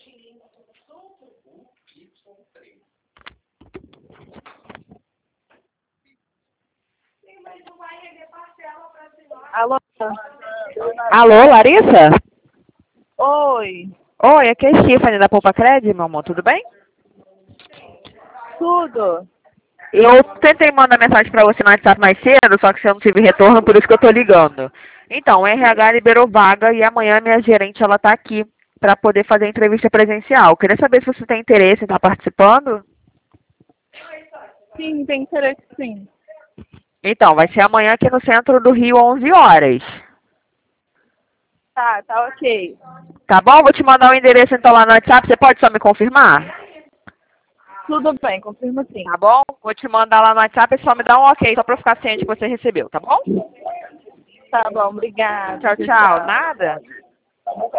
Alô? Alô, Larissa? Oi. Oi, aqui é a Stephanie da Poupa Cred, meu amor, tudo bem? Tudo? Eu tentei mandar mensagem pra você no WhatsApp mais cedo, só que você não tive retorno, por isso que eu tô ligando. Então, o RH liberou vaga e amanhã minha gerente, ela tá aqui pra poder fazer a entrevista presencial. Queria saber se você tem interesse em estar participando. Sim, tem interesse sim. Então, vai ser amanhã aqui no centro do Rio, 11 horas. Tá ok. Tá bom? Vou te mandar o endereço então lá no WhatsApp, você pode só me confirmar? Tudo bem, confirmo sim. Tá bom? Vou te mandar lá no WhatsApp e só me dá um ok, só pra eu ficar ciente que você recebeu, tá bom? Tá bom, obrigada. Tchau, tchau. Nada?